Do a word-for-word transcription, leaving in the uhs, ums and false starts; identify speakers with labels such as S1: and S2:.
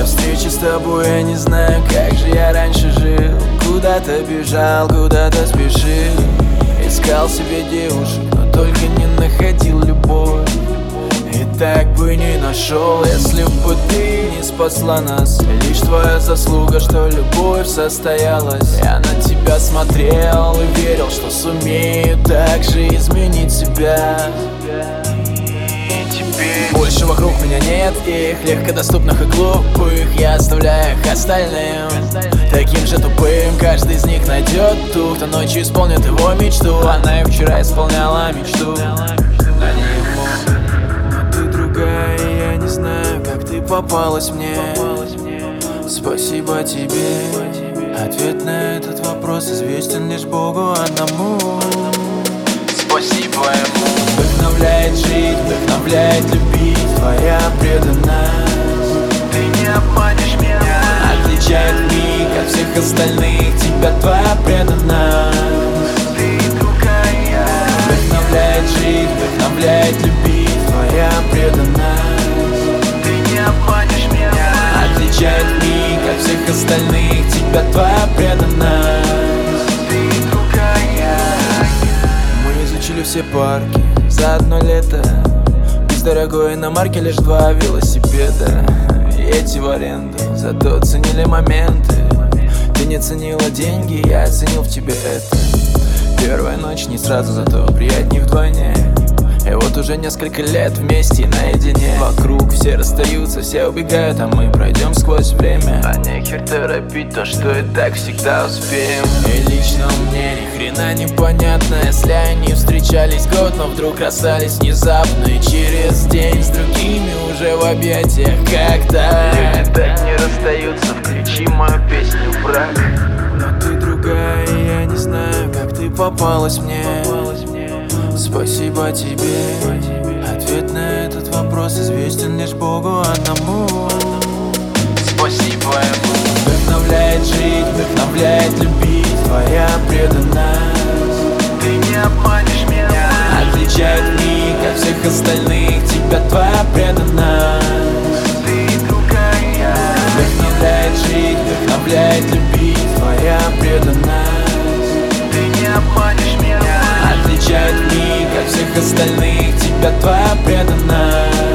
S1: До встречи с тобой я не знаю, как же я раньше жил. Куда-то бежал, куда-то спешил. Искал себе девушек, но только не находил любовь. И так бы не нашел, если бы ты не спасла нас. Лишь твоя заслуга, что любовь состоялась. Я на тебя смотрел и верил, что сумею так же изменить себя. Больше вокруг меня нет их, легкодоступных и глупых. Я оставляю их остальным, таким же тупым. Каждый из них найдет ту, кто ночью исполнит его мечту. Она и вчера исполняла мечту, а не ему. Но ты другая, и я не знаю, как ты попалась мне. Спасибо тебе. Ответ на этот вопрос известен лишь Богу одному. Спасибо ему. Вдохновляет жить, вдохновляет любить. Твоя преданность, ты не обманешь меня. Отличает миг от всех остальных тебя твоя преданность. Ты другая. Вдохновляет жить, вдохновляет любить. Твоя преданность, ты не обманешь меня. Отличает миг от всех остальных тебя твоя преданность. Ты другая. Мы изучили все парки за одно лето. Без дорогой иномарки лишь два велосипеда. И эти в аренду, зато ценили моменты. Ты не ценила деньги, я оценил в тебе это. Первая ночь не сразу, зато приятней вдвойне. И вот уже несколько лет вместе наедине. Вокруг все расстаются, все убегают, а мы пройдем сквозь время. А нехер торопить то, что и так всегда успеем. И лично мне ни хрена непонятно, если они встречались год, но вдруг расстались внезапно. И через день с другими уже в объятиях когда.
S2: Люди так не расстаются, включи мою песню «Брак».
S1: Но ты другая, и я не знаю, как ты попалась мне. Спасибо тебе. Ответ на этот вопрос известен лишь Богу одному.
S2: Спасибо ему.
S1: Вдохновляет жить, вдохновляет любить. Твоя преданность,
S2: ты не обманешь меня.
S1: Отличает миг от всех остальных тебя твоя преданность.
S2: Ты другая.
S1: Вдохновляет жить, вдохновляет любить. Твоя преданность,
S2: ты не обманешь меня.
S1: Отличает миг от всех остальных тебя твоя преданность.